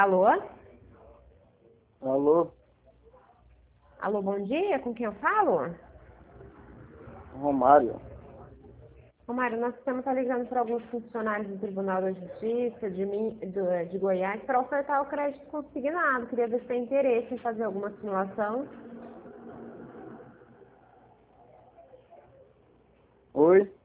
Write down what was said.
Alô? Alô, Alô, bom dia, com quem eu falo? Romário. Romário, nós estamos ligando para alguns funcionários do Tribunal da Justiça de Goiás para ofertar o crédito consignado. Queria ver se tem interesse em fazer alguma simulação. Oi?